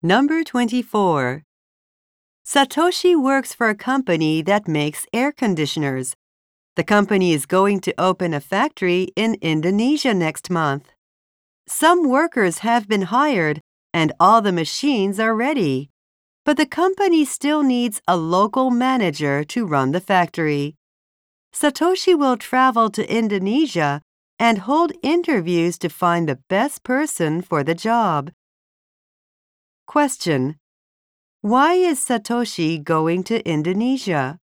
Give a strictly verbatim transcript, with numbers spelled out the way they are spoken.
Number twenty-four. Satoshi works for a company that makes air conditioners. The company is going to open a factory in Indonesia next month. Some workers have been hired and all the machines are ready. But the company still needs a local manager to run the factory. Satoshi will travel to Indonesia and hold interviews to find the best person for the job. Question: Why is Satoshi going to Indonesia?